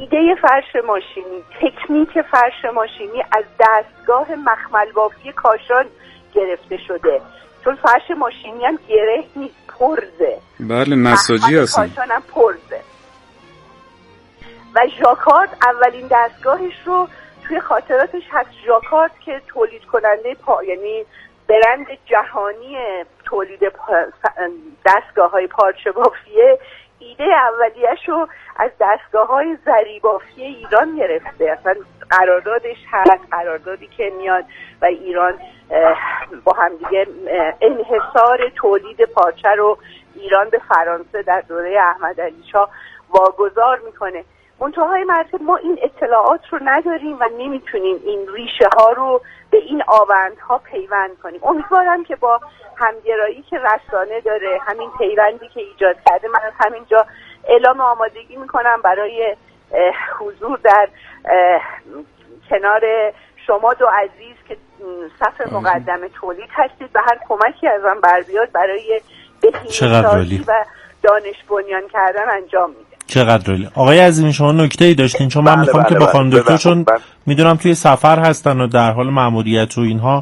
ایده فرش ماشینی، تکنیک فرش ماشینی از دستگاه مخمل بافی کاشان گرفته شده، چون فرش ماشینی هم گره نیست، پرزه. بله نساجی هستن. کاشان هم پرزه. و ژاکارد اولین دستگاهش رو توی خاطراتش هست، ژاکارد که تولید کننده یعنی برند جهانی تولید دستگاه‌های پارچه بافیه، ایده اولیه‌ش رو از دستگاه‌های زری بافی ایران گرفته. اصلا قراردادش هست، قراردادی که میاد و ایران با هم دیگه انحصار تولید پارچه رو ایران به فرانسه در دوره احمدعلی شاه واگذار میکنه. منتهای مراتب ما این اطلاعات رو نداریم و نمیتونیم این ریشه ها رو به این آوندها پیوند کنیم. امیدوارم که با همگرایی که رسانه داره، همین پیوندی که ایجاد کرده، من از همینجا اعلام آمادگی میکنم برای حضور در کنار شما دو عزیز که صف مقدم تولید هستید و هر کمکی از من بر بیاد برای بهینه‌سازی و دانش بنیان کردن انجام میده. چقدر عالی. آقای عظیمی شما نکته‌ای داشتین؟ چون من میخوام که با خانم دکتر، چون میدونم توی سفر هستن و در حال مأموریت و اینها،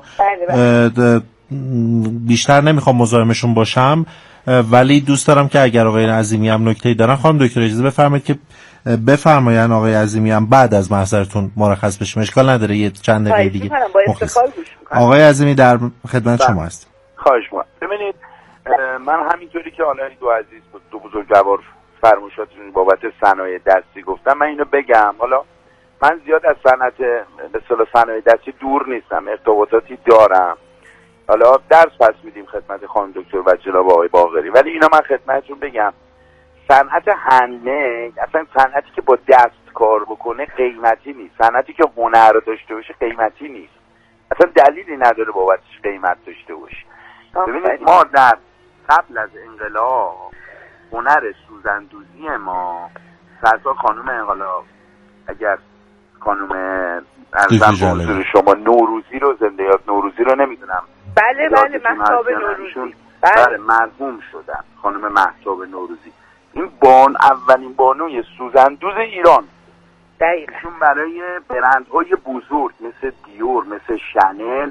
بیشتر نمیخوام مزاحمشون باشم، ولی دوست دارم که اگر آقای عظیمی هم نکته‌ای دارن، خانم دکتر اجازه بفرمایید که بفرمایید آقای عظیمی هم بعد از محضرتون مرخص بشیم. اشکال نداره، یه چند دقیقه دیگه. آقای عظیمی در خدمت شما هست. خواهش می‌کنم. ببینید من همینطوری که حالا دو عزیز دو بزرگوار فرمایشاتون بابت صنایع دستی گفتم، من اینو بگم. حالا من زیاد از صنعت به اصطلاح صنایع دستی دور نیستم، ارتباطاتی دارم. حالا درس پس میدیم خدمت خانم دکتر و جناب آقای باقری، ولی اینا من خدمتتون بگم صنعت هندمید، اصلا صنعتی که با دست کار بکنه قیمتی نیست. صنعتی که هنر داشته باشه قیمتی نیست، اصلا دلیلی نداره بابتش قیمت داشته باشه. ببینید ما در قبل از انقلاب هنر سوزندوزی ما، سرسا خانم انقلاب، اگر خانم ارزم به شما نوروزی رو زنده یاد نوروزی رو نمیدونم، بله مهتاب نوروزی، بله مرحوم شدن خانم مهتاب نوروزی، این اولین بانوی سوزندوز ایران، ایشون برای برندهای بزرگ مثل دیور، مثل شنل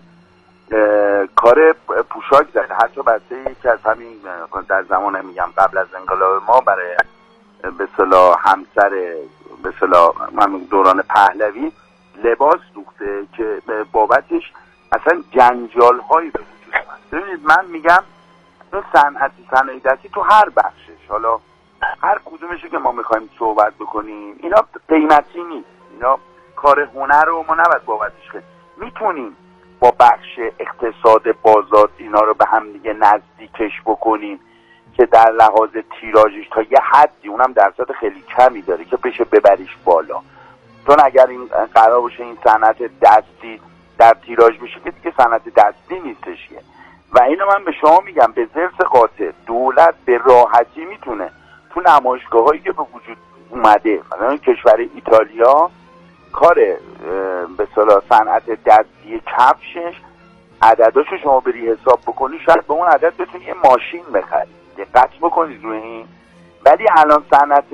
کار پوشاک زده. حتی بسته یکی از همین در زمان میگم قبل از انقلاب ما برای به اصطلاح همسر به اصطلاح دوران پهلوی لباس دوخته که بابتش اصلا جنجال هایی به وجود اومد. ببینید من میگم این صنایع دستی تو هر بخشش، حالا هر کدومشو که ما میخوایم صحبت بکنیم، اینا قیمتی نیست، اینا کار هنر رو ما نباید بابتش خیلی میتونیم با بخش اقتصاد بازار اینا رو به هم دیگه نزدیکش بکنیم که در لحاظ تیراژش تا یه حدی، اونم درصد خیلی کمی داره که بشه ببریش بالا. چون اگر این قرار باشه این صنعت دستی در تیراژ بشه که دیگه صنعت دستی نیستش. و اینو من به شما میگم به ضرس قاطع دولت به راحتی میتونه تو نمایشگاهایی که به وجود اومده، مثلا کشور ایتالیا، کار به اصطلاح صنعت دستی کفشش عدداشو شما بری حساب بکنی شاید به اون عدد بتونی یه ماشین بخری. دقت بکنید روی این. ولی الان صنعت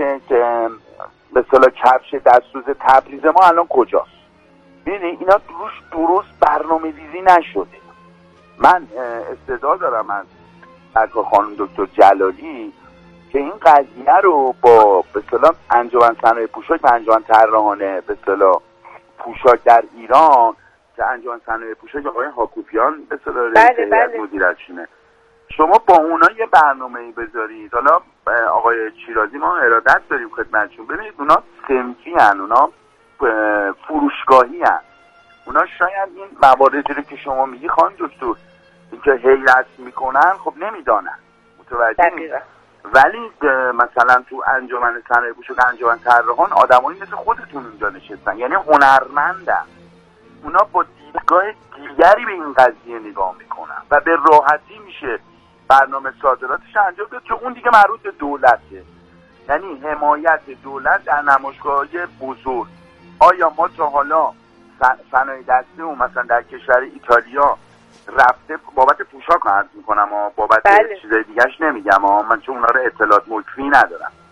به اصطلاح کفش دستسوز تبریز ما الان کجاست؟ ببینید اینا درست برنامه‌ریزی نشده. من استعداد دارم از خانم دکتر جلالی که این قضیه رو با به اصطلاح انجمن صنایع پوشاک و انجمن طراحان به اصطلاح پوشاک در ایران که انجمن صنایع پوشاک آقای هاکوپیان به اصطلاح رئیس مدیرشونه، شما با اونا یه برنامه‌ای بذارید. حالا آقای شیرازی ما ارادت داریم خدمتشون. ببینید اونا صنفی ان، اونا فروشگاهی ان، اونا شاید این مواردی رو که شما میگی خانم دکتر اینکه حیرت میکنن خب نمیدانن، متوجه. ولی مثلا تو انجمن صنایع پوشاک، انجمن طراحان آدمایی مثل خودتون اونجا نشستن، یعنی هنرمندن، اونا با دیدگاه دیگری به این قضیه نگاه میکنن و به راحتی میشه برنامه صادراتش انجام بده که اون دیگه مربوط به دولته. یعنی حمایت دولت در نمایشگاه‌های بزرگ. آیا ما تا حالا صنایع دستی و مثلا در کشور ایتالیا رفته بابت پوشاک عرض میکنم بابت چیزای دیگه‌اش نمیگم من چون اونا رو اطلاعات مکفی ندارم،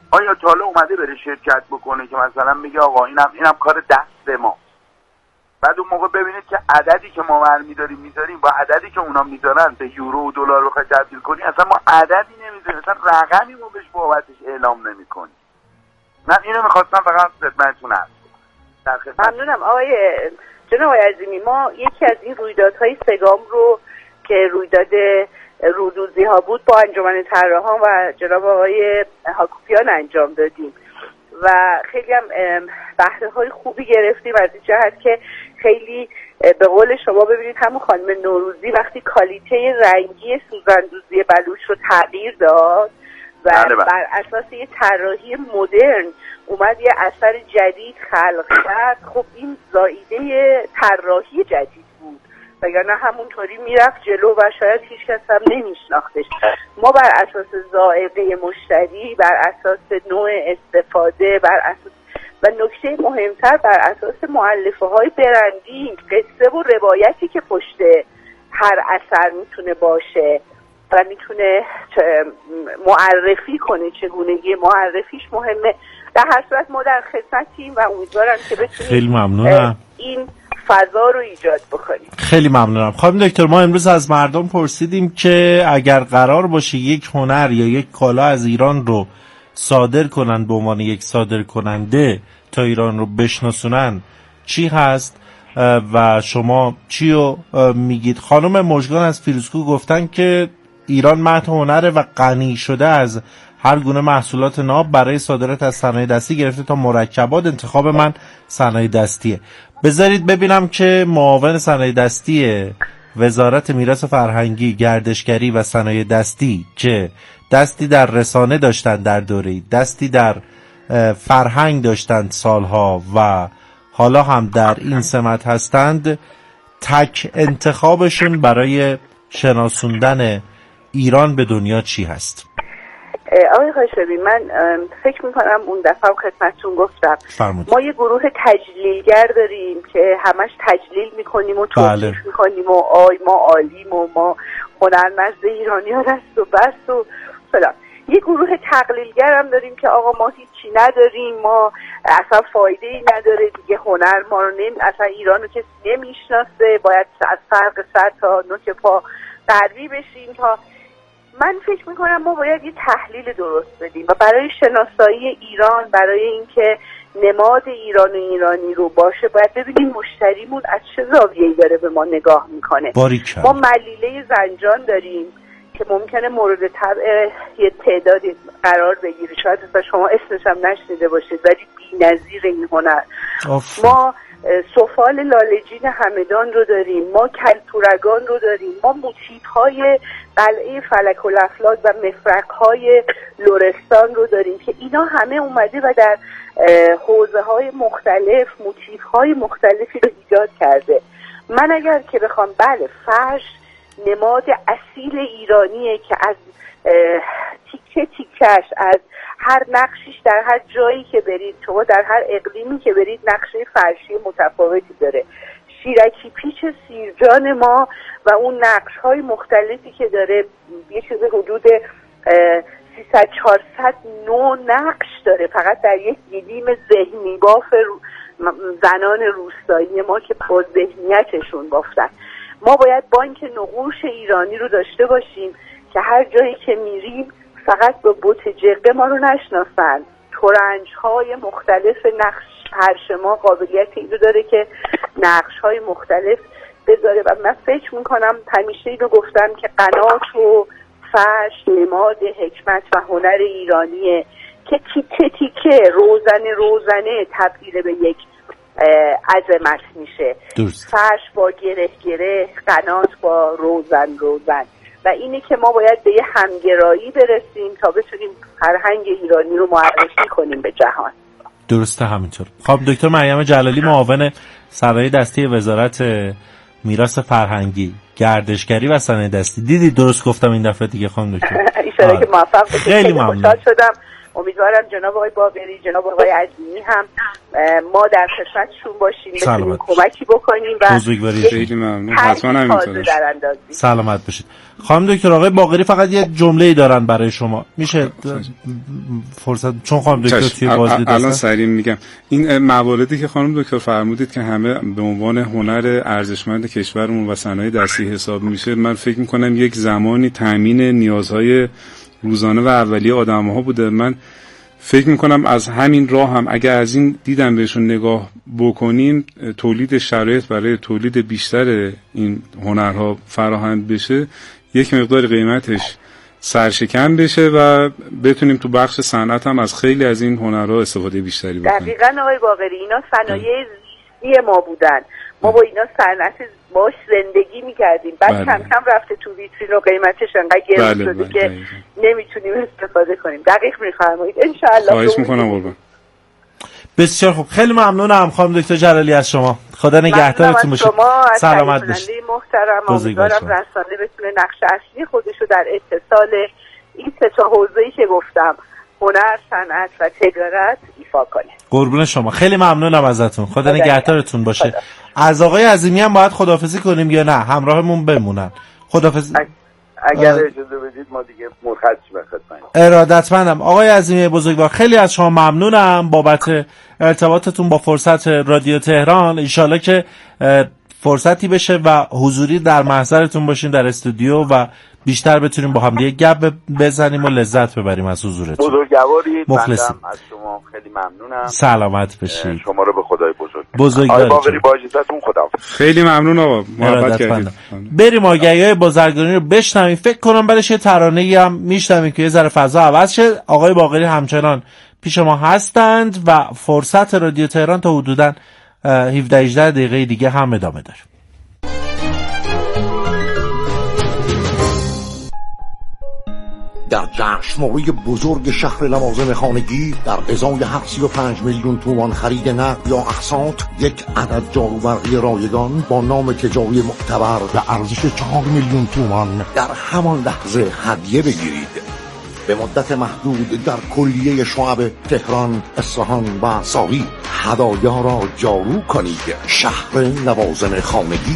آیا تا حالا اومده بره شرکت بکنه که مثلا میگه آقا اینم کار دست ما؟ بعد اون موقع ببینید که عددی که ما میذاریم با عددی که اونا میذارن به یورو و دلار بخوای تبدیل کنی، اصلا ما عددی نمیذاریم، اصلا رقمی ما بهش بابتش اعلام نمیکنیم. من اینو میخواستم فقط خدمتتون عرض کنم. ممنونم جناب عظیمی. ما یکی از این رویدادهای سگام رو که رویداد رودوزی ها بود با انجمن طراحان و جناب آقای هاکوپیان انجام دادیم و خیلی هم بهره های خوبی گرفتیم از این جهت که خیلی به قول شما ببینید همون خانم نوروزی وقتی کالیته رنگی سوزندوزی بلوچ رو تغییر داد و بر اساس یه طراحی مدرن اومد یه اثر جدید خلق کرد، خب این زائیده طراحی جدید بود وگرنه همونطوری میرفت جلو و شاید هیچ کس هم نمیشناختش. ما بر اساس ذائقه مشتری، بر اساس نوع استفاده، بر اساس و نکته مهمتر بر اساس مؤلفه های برندینگ، قصه و روایتی که پشت هر اثر میتونه باشه و میتونه معرفی کنه، چگونگی معرفیش مهمه. در هر صورت ما در خدمتیم و امیدوارم که بتونیم خیلی ممنونم این فضا رو ایجاد بکنیم. خیلی ممنونم. خانم دکتر، ما امروز از مردم پرسیدیم که اگر قرار باشه یک هنر یا یک کالا از ایران رو صادر کنن به عنوان یک صادر کننده تا ایران رو بشناسونن چی هست و شما چی رو میگید؟ خانم مژگان از فیروزکوه گفتن که ایران مهد هنره و غنی شده از هر گونه محصولات ناب برای صادرات از صنایع دستی گرفته تا مرکبات. انتخاب من صنایع دستیه. بذارید ببینم که معاون صنایع دستی وزارت میراث فرهنگی، گردشگری و صنایع دستی که دستی در رسانه داشتن در دوره‌ای، دستی در فرهنگ داشتند سالها و حالا هم در این سمت هستند، تک انتخابشون برای شناسوندن ایران به دنیا چی هست؟ آقای خاشقی، من فکر میکنم اون دفعه هم خدمتتون گفتم ما یه گروه تجلیلگر داریم که همش تجلیل میکنیم و توصیف میکنیم و ما عالیم و ما هنرمند ایرانی ها دست و بس و فلان. یه گروه تقلیلگر هم داریم که آقا ما هیچی نداریم، ما اصلا فایده ای نداره دیگه، هنر ما رو اصلا ایران رو کسی نمیشناسه، باید از فرق سر تا نوک پا غربی بشیم. تا من فکر میکنم ما باید یه تحلیل درست بدیم و برای شناسایی ایران، برای اینکه نماد ایران و ایرانی رو باشه، باید ببینیم مشتریمون از چه زاویه‌ای داره به ما نگاه میکنه. باریکن. ما ملیله زنجان داریم که ممکنه مورد طبع یه تعدادی قرار بگیره، شاید اصلا شما اسمش هم نشنیده باشید، ولی بی‌نظیر این هنر. ما سفال لاله‌جین همدان رو داریم، ما کلتورگان رو داریم، ما موتیف‌های قلعه فلک الافلاک و مفرق‌های لرستان رو داریم که اینا همه اومده و در حوزه‌های مختلف موتیف‌های مختلفی رو ایجاد کرده. من اگر که بخوام فرش نماد اصیل ایرانیه که از تیکه تیکش، از هر نقشیش در هر جایی که برید شما، در هر اقلیمی که برید نقشه فرشی متفاوتی داره. شیرکی پیچ سیرجان ما و اون نقش‌های مختلفی که داره یه چیز حدود 300-400 نوع نقش داره فقط در یک گلیم ذهنی باف زنان روستایی ما که با ذهنیتشون بافتن. ما باید بانک نقوش ایرانی رو داشته باشیم که هر جایی که میریم فقط با بوت جقه ما رو نشناسن. ترنج‌های مختلف نقش فرش ما قابلیت این رو داره که نقش‌های مختلف بذاره و من فکر میکنم همیشه این رو گفتم که قنات و فرش نماد حکمت و هنر ایرانیه که تیکه تیکه روزنه تبدیل به یک عظمت میشه. فرش با گره قنات با روزن و اینه که ما باید به یه همگرایی برسیم تا بتونیم فرهنگ ایرانی رو معرفی کنیم به جهان. درسته همینطور. خب دکتر مریم جلالی، معاون صنایع دستی وزارت میراث فرهنگی، گردشگری و صنایع دستی. دیدی درست گفتم این دفعه دیگه خانم دکتر؟ ان شاءالله که موفق باشید. خیلی ممنون. خوشحال شدم. امیدوارم جناب آقای باقری، جناب آقای عظیمی هم ما در خدمتشون باشیم، بتونیم کمکی بکنیم و خیلی ممنون. حتما همینطوره. سلامت باشید. خانم دکتر، آقای باقری فقط یه جمله‌ای دارن برای شما، میشه فرصت چون خانم دکتر توی بازدید هستن؟ الان سریع میگم. این مواردی که خانم دکتر فرمودید که همه به عنوان هنر ارزشمند کشورمون و صنایع دستی حساب میشه، من فکر میکنم یک زمانی تامین نیازهای روزانه و اولیه آدم‌ها بوده. من فکر میکنم از همین راه هم اگر از این دیدن بهشون نگاه بکنیم، تولید شرایط برای تولید بیشتر این هنرها فراهم بشه، یک مقدار قیمتش سرشکن بشه و بتونیم تو بخش صنعت هم از خیلی از این هنرها استفاده بیشتری بکنیم. دقیقاً آقای باقری، اینا صنایع زیستی ما بودن، ما با اینا صنعت باش زندگی میکردیم، بعد کم کم رفته تو ویترین و قیمتش انقدر گرون شده که نمیتونیم استفاده کنیم. دقیق میفرمایید. انشاءالله. خواهش میکنم قربان. بسیار خوب، خیلی ممنونم خانم دکتر جلالی از شما. خدا نگهدارتون باشه. سلامت باشید. محترم، امیدوارم رسانه بتونه نقش اصلی خودشو در اتصال این سه تا حوزه‌ای که گفتم، هنر، صنعت و تجارت، ایفا کنه. قربون شما، خیلی ممنونم ازتون. خدا نگهدارتون باشه. از آقای عظیمی هم باید خداحافظی کنیم یا نه همراهمون بمونن؟ خداحافظی اگر اجازه بدید ما دیگه مرخص بخدمت. ارادتمندم. آقای عظیمی بزرگوار، خیلی از شما ممنونم بابت ارتباطتون با فرصت رادیو تهران. انشالله که فرصتی بشه و حضوری در محضرتون باشین در استودیو و بیشتر بتونیم با هم دیگه گپ بزنیم و لذت ببریم از حضورتون. بزرگوارید. مخلصیم. از شما خیلی ممنونم. سلامت بشید. شما رو به خدای بزرگ آقای باقری با اجازهتون خداحافظ. خیلی ممنون آقا، محبت کردید. بریم آگهی‌های بازرگانی رو بشنویم. فکر کنم برایش یه ترانه‌ای هم میشنویم که یه ذره فضا عوض شه. آقای باقری همچنان پیش ما هستند و فرصت رادیو تهران تا حدوداً 17-18 دقیقه دیگه هم ادامه داره. در جشنواره بزرگ شهر لوازم خانگی در ازای 35 میلیون تومان خرید نقد یا اقساط، یک عدد جاروبرقی رایگان با نام تجاری معتبر به ارزش 4 میلیون تومان در همان لحظه هدیه بگیرید. به مدت محدود در کلیه شعب تهران، اصفهان و ساری هدایا را جارو کنید. شهر لوازم خانگی.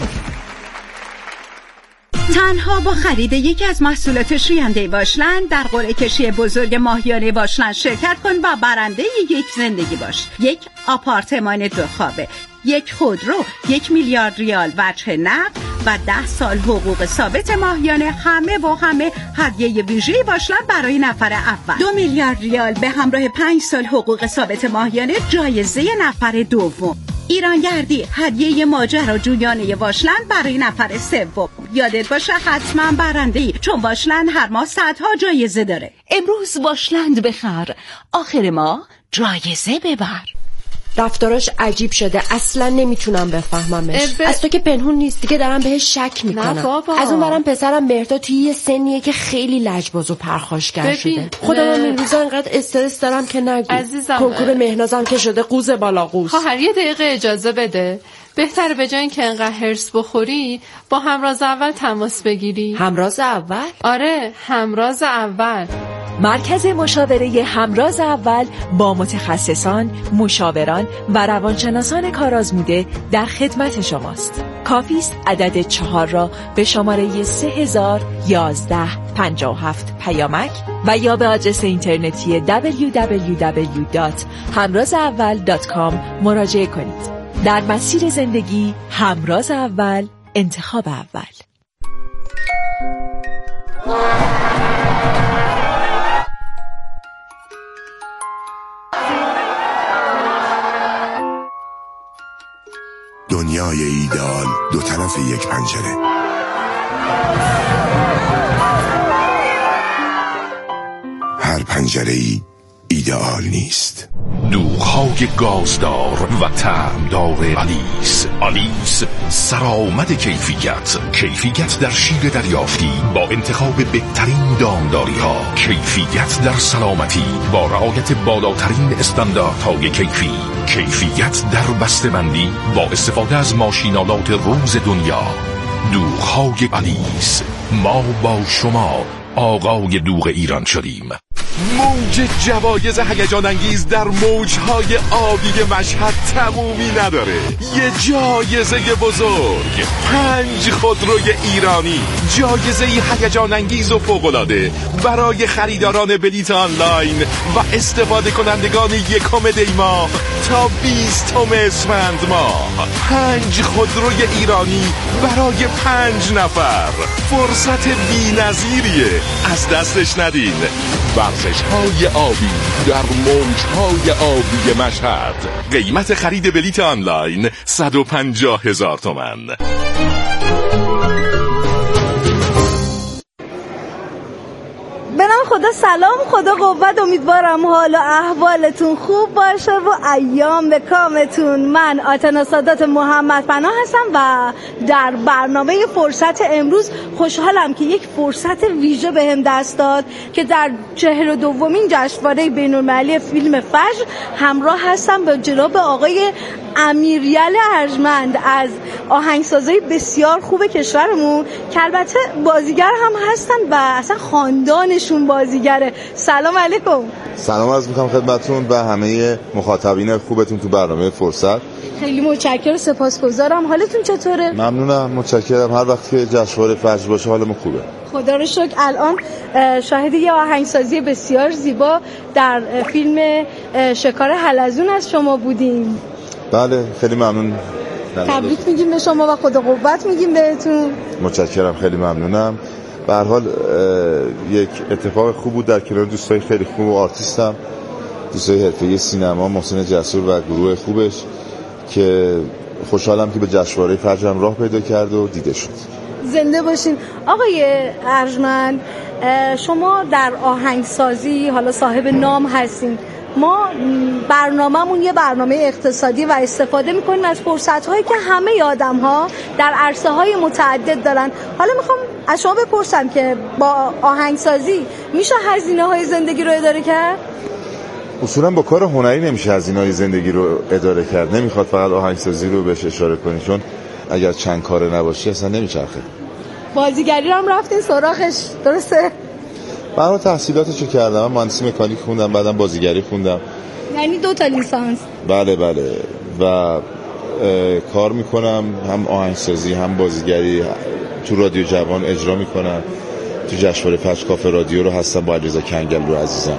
تنها با خرید یکی از محصولات شوینده واشلند در قرعه کشی بزرگ ماهیانه واشلند شرکت کن و برنده یک زندگی باش. یک آپارتمان 2 خوابه، یک خودرو، 1 میلیارد ریال وجه نقد و 10 سال حقوق ثابت ماهیانه، همه هدیه ویژه‌ای واشلند برای نفر اول. 2 میلیارد ریال به همراه 5 سال حقوق ثابت ماهیانه جایزه نفر دوم. ایرانگردی، هدیه ماجراجویانه واشلند برای نفر سوم. یادت باشه حتما برنده‌ای، چون واشلند هر ماه صدها جایزه داره. امروز واشلند بخر، آخر ماه جایزه ببر. رفتاراش عجیب شده، اصلا نمیتونم بفهممش. از تو که پنهون نیست دیگه، دارم بهش شک میکنم. از اون برم پسرم مهرداد توی یه سنیه که خیلی لجباز و پرخاشگر شده. خودم هم این روزا انقدر استرس دارم که نگو. کنکور مهنازم که شده قوز بالا قوز. خواهر یه دقیقه اجازه بده. بهتره به جای اینکه انقدر هرس بخوری با همراز اول تماس بگیری. همراز اول؟ آره، همراز اول. مرکز مشاوره همراز اول با متخصصان، مشاوران و روانشناسان کارآزموده در خدمت شماست. کافی است عدد 4 را به شماره 301157 پیامک و یا به آدرس اینترنتی www.hamrazaawal.com مراجعه کنید. در مسیر زندگی همراز اول، انتخاب اول. دنیای ایدئال دو طرف یک پنجره. هر پنجره‌ای ایدئال نیست. دوغ‌های گازدار و طعمدار آلیس سرآمد کیفیت در شیر دریافتی با انتخاب بهترین دامداری‌ها، کیفیت در سلامتی با رعایت بالاترین استانداردهای کیفیت در بسته‌بندی با استفاده از ماشین‌آلات روز دنیا. دوغ‌های آلیس، ما با شما آقای دوغ ایران شدیم. موج جوایز هیجان انگیز در موجهای آبی مشهد تمومی نداره. یه جایزه بزرگ، 5 خودروی ایرانی، جایزه هیجان انگیز و فوق‌العاده برای خریداران بلیت آنلاین و استفاده کنندگان 1 دی ماه تا 20 اسفند ماه. 5 خودروی ایرانی برای 5 نفر. فرصت بی‌نظیریه، از دستش ندین. ورزش‌های آبی در موج‌های آبی مشهد. قیمت خرید بلیت آنلاین 150,000 تومان. به نام خدا سلام، خدا قوت. امیدوارم حال و احوالتون خوب باشه و ایام به کامتون. من آتنا سادات محمد پناه هستم و در برنامه فرصت امروز خوشحالم که یک فرصت ویژه بهم دست داد که در 42مین جشنواره بین‌المللی فیلم فجر همراه هستم با جناب آقای امیریل ارجمند از آهنگسازای بسیار خوب کشورمون که البته بازیگر هم هستن و اصلا خاندانشون بازیگره. سلام علیکم. سلام عرض می‌کنم خدمتتون و همه مخاطبین خوبتون تو برنامه فرصت. خیلی متشکرم، سپاسگزارم. حالتون چطوره؟ ممنونم، متشکرم. هر وقت که جشنواره فجر باشه حالمون خوبه. خدا رو شکر. الان شاهد یه آهنگسازی بسیار زیبا در فیلم شکار حلزون از شما بودیم. بله، خیلی ممنون. تبریک میگیم به شما و خدا قوت میگیم بهتون. متشکرم، خیلی ممنونم. به هر حال یک اتفاق خوب بود در کنار دوستای خیلی خوب و آرتیستم، دوستای حرفه‌ای سینما، محسن جسور و گروه خوبش که خوشحالم که به جشنواره فجر هم راه پیدا کرد و دیده شد. زنده باشین. آقای ارجمند، شما در آهنگسازی حالا صاحب نام هستین. ما برنامه‌مون یه برنامه اقتصادی و استفاده می‌کنیم از فرصت‌هایی که همه آدم‌ها در عرصه‌های متعدد دارن. حالا می‌خوام از شما بپرسم که با آهنگسازی میشه هزینه‌های زندگی رو اداره کرد؟ اصولاً با کار هنری نمیشه هزینه‌های زندگی رو اداره کرد. نمیخواد فقط آهنگسازی رو بهش اشاره کنی، چون اگر چند کاره نباشه اصلا نمیچرخه. بازیگری رو هم رفتین سراغش، درسته؟ من تحصیلاتشو کردم، من مهندسی مکانیک خوندم، بعدم بازیگری خوندم. یعنی 2 لیسانس؟ بله و کار میکنم، هم آهنگسازی هم بازیگری. تو رادیو جوان اجرا میکنم، تو جشنواره فجر کافه رادیو رو هستم با علیرضا کنگلو عزیزم.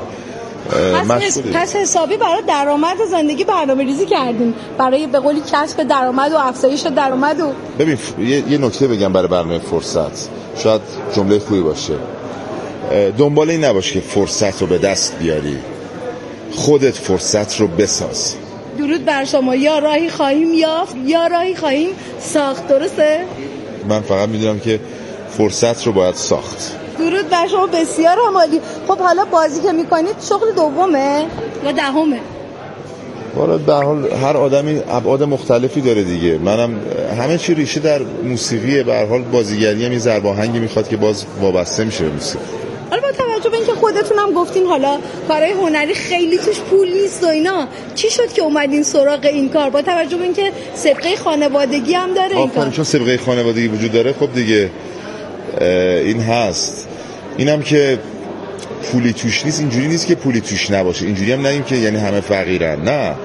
پس حسابی برای درآمد زندگی برنامه‌ریزی کردیم، برای به قولی کسب درآمد و افزایش درآمد. و ببین یه نکته بگم برای برنامه فرصت، شاید جمله خوبی باشه. دنبال این نباش که فرصت رو به دست بیاری، خودت فرصت رو بساز. درود بر شما. یا راهی خواهیم یافت یا راهی خواهیم ساخت، درسته؟ من فقط میدونم که فرصت رو باید ساخت. درود بر شما، بسیار عالی. خب حالا بازی که میکنید شغل دومه یا دهمه؟ والا به هر حال هر آدمی ابعاد مختلفی داره دیگه. منم همه چی ریشه در موسیقیه. به هر حال بازیگری هم یه ضرب آهنگی میخواد که باز وابسته میشه به موسیقی. حالا با توجه به اینکه خودتون هم گفتین حالا کارهای هنری خیلی توش پول نیست و اینا، چی شد که اومدین سراغ این کار؟ با توجه به اینکه سابقه خانوادگی هم داره این کار. چون سابقه خانوادگی وجود داره، خب دیگه این هست. اینم که پولی توش نیست، اینجوری نیست که پولی توش نباشه. اینجوری هم نگیم که یعنی همه فقیرن، نه.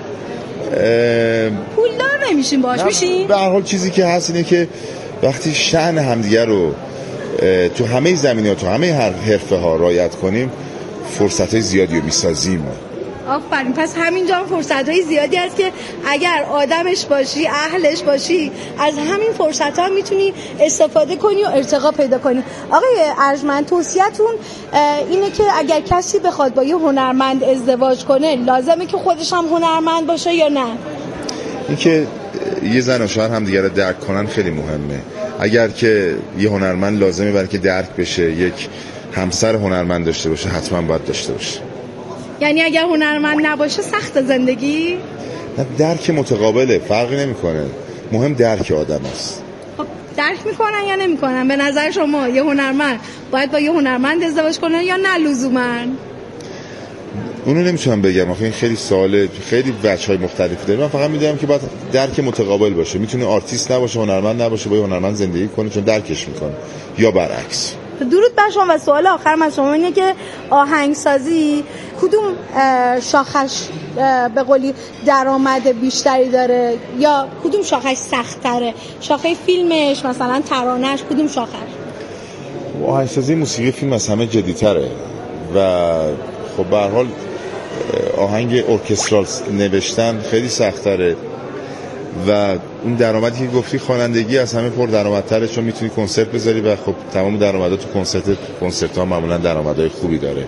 پولدار نمیشیم باش میشیم. به هر حال چیزی که هست اینه که وقتی شأن همدیگه رو تو همه زمینه‌ها، تو همه هر حرفه‌ها رعایت کنیم، فرصت‌های زیادی رو می‌سازیم. آفرین. پس همینجا هم فرصت‌های زیادی هست که اگر آدمش باشی، اهلش باشی، از همین فرصت‌ها میتونی استفاده کنی و ارتقا پیدا کنی. آقای ارجمند، توصیه‌تون اینه که اگر کسی بخواد با یه هنرمند ازدواج کنه، لازمه که خودش هم هنرمند باشه یا نه؟ اینکه یه زن و شوهر هم دیگه رو درک کنن خیلی مهمه. اگر که یه هنرمند لازمه برای که درک بشه یک همسر هنرمند داشته باشه، حتما باید داشته باشه. یعنی اگر هنرمند نباشه سخت زندگی؟ نه، درک متقابله، فرقی نمیکنه. مهم درک آدم است. خب درک میکنن یا نمیکنن؟ به نظر شما یه هنرمند باید با یه هنرمند ازدواج کنه یا نه لزوما؟ اونو نمیتونم بگم، آخه این خیلی سواله، خیلی وجه‌های مختلفی داره. من فقط میدونم که باید درک متقابل باشه. میتونه آرتیست نباشه، هنرمند نباشه، با یه هنرمند زندگی کنه چون درکش میکنه، یا برعکس. درود بر شما. و سوال آخرم از شما اینه که آهنگسازی کدوم شاخش به قولی درآمد بیشتری داره یا کدوم شاخش سخت‌تره؟ شاخه فیلمش مثلا ترانه‌اش کدوم شاخش؟ آهنگسازی موسیقی فیلم از همه جدی‌تره و خب به هر حال آهنگ ارکسترال نوشتن خیلی سخت‌تره و اون درآمدی که گفتی خوانندگی از همه پر درآمدتره، چون میتونی کنسرت بذاری و خب تمام درآمدها تو کنسرت‌ها معمولا درآمدهای خوبی داره.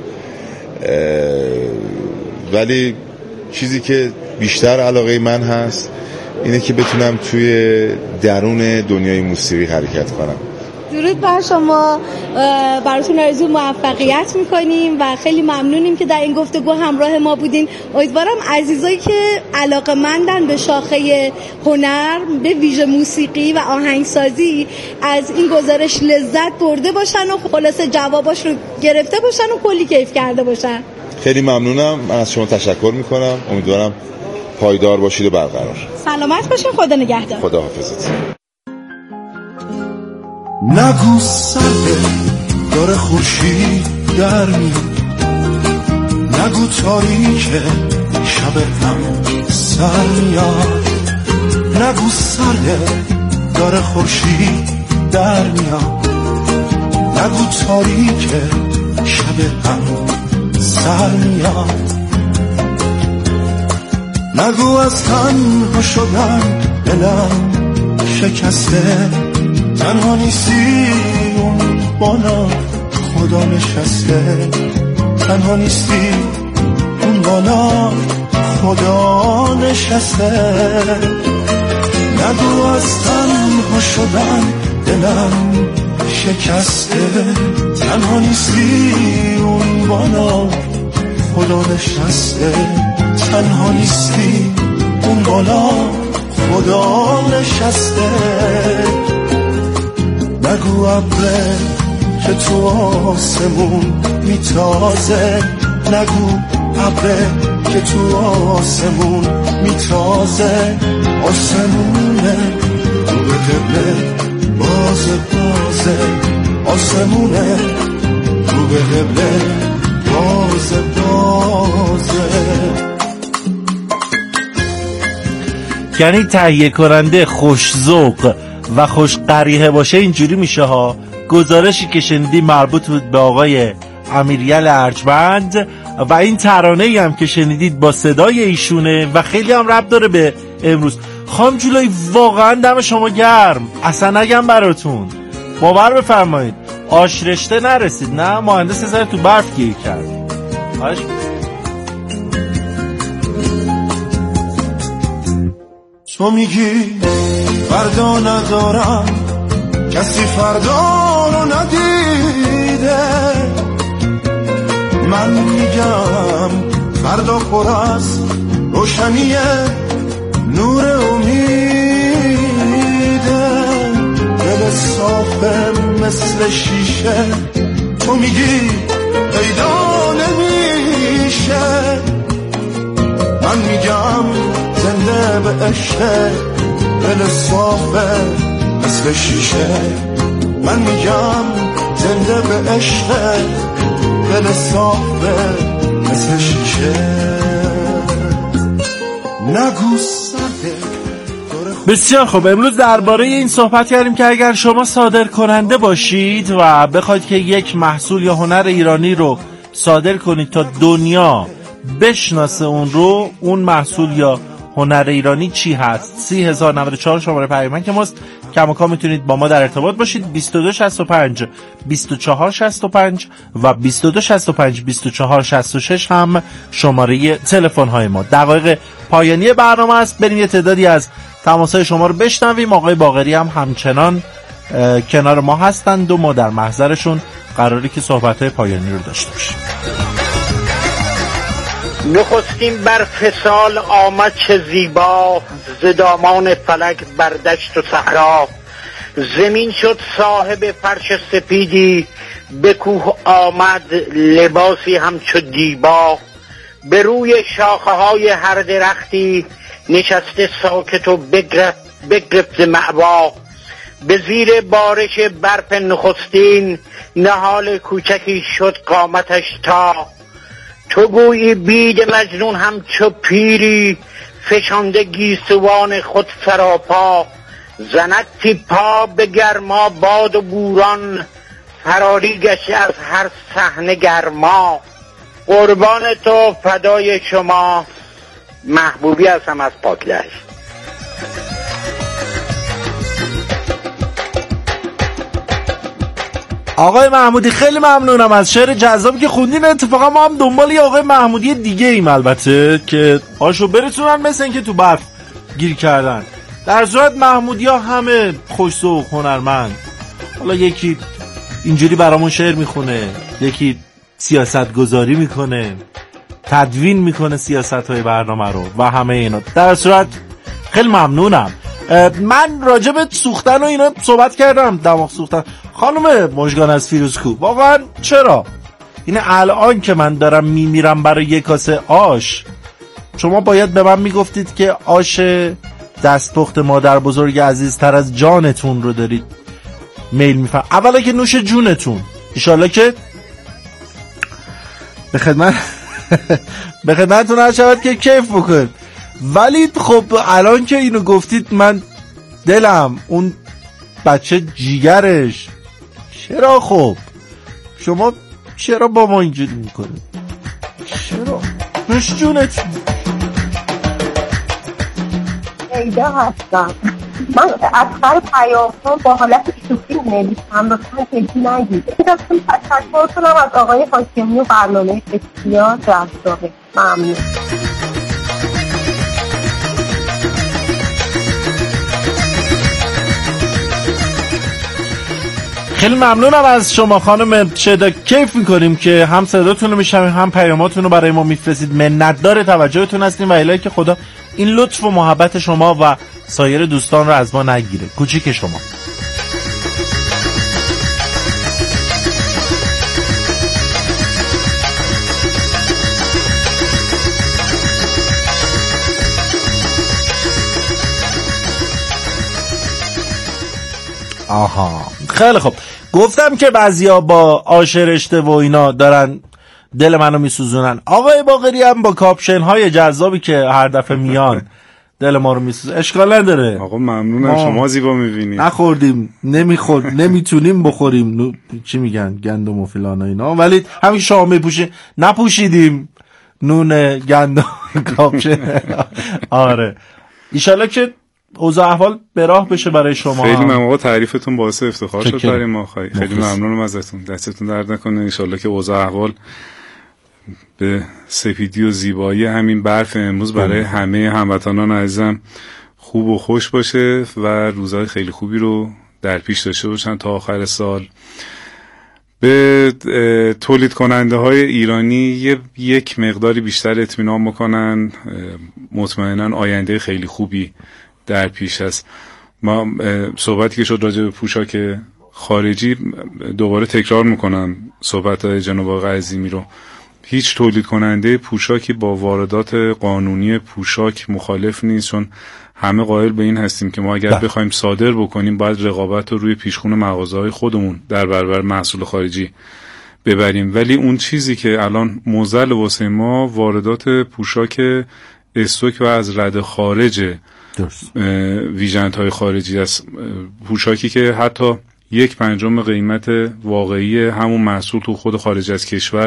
ولی چیزی که بیشتر علاقه من هست اینه که بتونم توی درون دنیای موسیقی حرکت کنم. درود بر شما، براتون آرزوی موفقیت میکنیم و خیلی ممنونیم که در این گفتگو همراه ما بودین. امیدوارم عزیزایی که علاقه‌مندن به شاخه هنر، به ویژه موسیقی و آهنگسازی، از این گزارش لذت برده باشن و خلاصه جواباش رو گرفته باشن و کلی کیف کرده باشن. خیلی ممنونم، من از شما تشکر میکنم. امیدوارم پایدار باشید و برقرار. سلامت باشین، خدا نگهدار. خدا حافظت. نگو سرده داره خورشید در میاد، نگو تاریکه شب هم سر میاد، نگو سرده داره خورشید در میاد، نگو تاریکه شب هم سر میاد، نگو از تنها شدن دلم شکسته، تنها نیستی اون بالا خدا نشسته، تنها نیستی اون بالا خدا نشسته، نگو از تنها شدن دلم شکسته، تنها نیستی اون بالا خدا نشسته، تنها نیستی اون بالا خدا نشسته، نگو ابره که تو آسمون میتازه، نگو ابره که تو آسمون میتازه، آسمونه رو به قبله بازه بازه، آسمونه رو به قبله بازه بازه. یعنی تهیه کننده خوش ذوق و خوش قریحه باشه اینجوری میشه ها. گزارشی که شنیدی مربوط بود به آقای امیریل ارجمند و این ترانه‌ای هم که شنیدید با صدای ایشونه و خیلی هم ربط داره به امروز. خانم جولای واقعا دم شما گرم، اصلا نگم براتون، باور بفرمایید آش رشته نرسید، نه مهندس سر تو برف گیر کرد. تو میگی فردا ندارم، کسی فردا رو ندیده، من میگم فردا پر از روشنی نور امیده، دل صافه مثل شیشه، تو میگی پیدا نمیشه، من میگم زنده به عشق، دل صافه مثل شیشه، من میگم زنده به عشق، دل صافه مثل شیشه، نگو سرده. بسیار خوب، امروز درباره این صحبت کردیم که اگر شما صادر کننده باشید و بخواید که یک محصول یا هنر ایرانی رو صادر کنید تا دنیا بشناسه اون رو، اون محصول یا هنر ایرانی چی هست؟ 30,094 شماره پیام که ماست. کماکان میتونید با ما در ارتباط باشید. 2265 2465 و 2265 2466 هم شماره تلفن های ما. دقایق پایانی برنامه است، بریم یه تعدادی از تماس‌های شما رو بشنویم. آقای باقری هم همچنان کنار ما هستند و ما در محضرشون قراری که صحبت‌های پایانی رو داشته باشیم. نخستین بر فسال آمد چه زیبا، ز دامان فلک بر دشت و صحرا، زمین شد صاحب فرش سپیدی، به کوه آمد لباسی همچو دیبا، به روی شاخه های هر درختی، نشسته ساکت و بگرفت مأوا، به زیر بارش برف نخستین نهال کوچکی شد قامتش تا تو گویی بید مجنون همچو پیری فشانده گیسوان خود سراپا زند تیپا به گرما باد و بوران فراری گشته از هر صحنه گرما قربان تو فدای شما محبوبی هستم از پاکلش. آقای محمودی خیلی ممنونم از شعر جذابی که خوندین. اتفاقا ما هم دنبال یه آقای محمودی دیگه ایم البته که آشو برسونن مثل این که تو برف گیر کردن. در صورت محمودی ها همه خوش‌ذوق هنرمند، حالا یکی اینجوری برامون شعر میخونه، یکی سیاست گذاری میکنه، تدوین میکنه سیاست های برنامه رو و همه اینا. در صورت خیلی ممنونم. من راجع به سوختن و اینا صحبت کردم، دماغ سوختن. خانم مژگان از فیروزکوه واقعا چرا این الان که من دارم میمیرم برای یک کاسه آش، شما باید به من میگفتید که آش دستپخت مادر بزرگ عزیزتر از جانتون رو دارید میل میفرم. اولا که نوش جونتون، انشالله که به خدمتتون هر شود که کیف بکن. ولی خب الان که اینو گفتید من دلم اون بچه جیگرش چرا، خب شما چرا با ما اینجوری میکنید؟ چرا؟ نوش جونتون. ایده هستم من از هر پیام‌ها با حالت شوخی نویسم، لطفاً جدی نگیرید. تشکر کنم از آقای حاکمی و برنامه بسیار جذابه. ممنون. خیلی ممنونم از شما خانم شدا. کیف میکنیم که هم صداتون رو میشنویم هم پیاماتون رو برای ما میفرستید. منتدار توجهتون هستیم و الهی که خدا این لطف و محبت شما و سایر دوستان رو از ما نگیره. کوچیک شما. آها خیلی خوب. گفتم که بعضیا با آش رشته و اینا دارن دل منو میسوزونن. آقای باقری هم با کاپشن های جذابی که هر دفعه میان دل ما رو میسوزه. اشکال نداره آقا، ممنونم. شما زیبا میبینید. نخوردیم، نمیتونیم بخوریم چی میگن گندم و فلان و اینا، ولی همین شما میپوشیم نپوشیدیم نون گندم کاپشن. آره ایشالله که اوضاع احوال به راه بشه برای شما. خیلی ممنون آقا، تعریفتون باعث افتخار شد برای ما. خیلی ممنونم ازتون. دستتون درد نکنه. ان شاءالله که اوضاع احوال به سپیدی و زیبایی همین برف امروز برای همه هموطنان عزیزم خوب و خوش باشه و روزهای خیلی خوبی رو در پیش داشته باشن تا آخر سال. به تولید کننده های ایرانی یک مقداری بیشتر اطمینان بکنن. مطمئنا آینده خیلی خوبی در پیش است. ما صحبتی که شد راجع به پوشاک خارجی دوباره تکرار میکنم صحبت های جناب آقای عظیمی رو. هیچ تولید کننده پوشاکی با واردات قانونی پوشاک مخالف نیست، چون همه قائل به این هستیم که ما اگر بخوایم صادر بکنیم باید رقابت رو روی پیشخون مغازه‌های خودمون در برابر محصول خارجی ببریم. ولی اون چیزی که الان معضل واسه ما واردات پوشاک استوک و از رده خارج ویژنت های خارجی است. پوشاکی که حتی 1/5 قیمت واقعی همون محصول تو خود خارج از کشور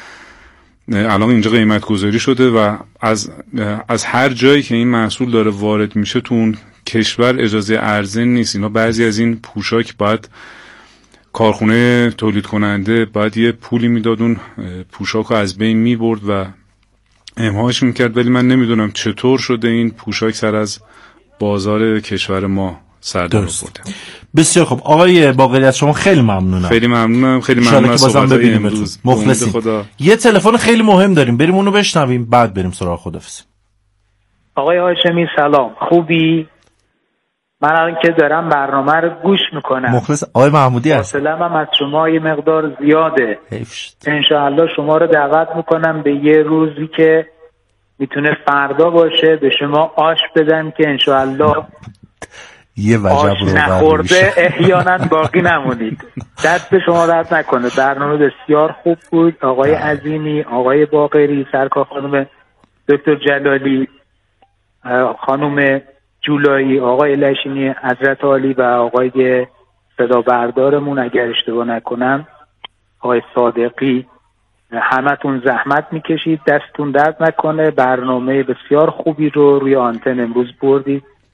الان اینجا قیمت گذاری شده و از هر جایی که این محصول داره وارد میشه تو اون کشور اجازه عرضه نیست. اینا بعضی از این پوشاک باید کارخونه تولید کننده باید یه پولی میداد اون پوشاک رو از بین میبرد و امهاش میکرد. ولی من نمیدونم چطور شده این پوشاک سر از بازار کشور ما سر در آورده. بسیار خوب آقای باقری از شما خیلی ممنونم. خیلی ممنونم. خیلی ممنونم از صحبت‌های امروز. مخلصیم. یه تلفن خیلی مهم داریم، بریم اونو بشنویم بعد بریم سراغ خدافظی. آقای هاشمی سلام، خوبی؟ من الان که دارم برنامه رو گوش میکنم. مخلص آقای محمودی هست. حوصله‌ام هم از شما یه مقدار زیاده. انشاءالله شما رو دعوت میکنم به یه روزی که میتونه فردا باشه به شما آش بدم که انشاءالله یه وجب آش نخورده احیانا باقی نمونید. دست شما درد نکنه، برنامه بسیار خوب بود. آقای عظیمی، آقای باقری، سرکار خانم دکتر جلالی، خانم جولایی، آقای لشینی حضرت عالی و آقای صدا بردارمون اگر اشتباه نکنم آقای صادقی، همتون زحمت میکشید، دستتون درد نکنه. برنامه بسیار خوبی رو روی آنتن امروز بردید.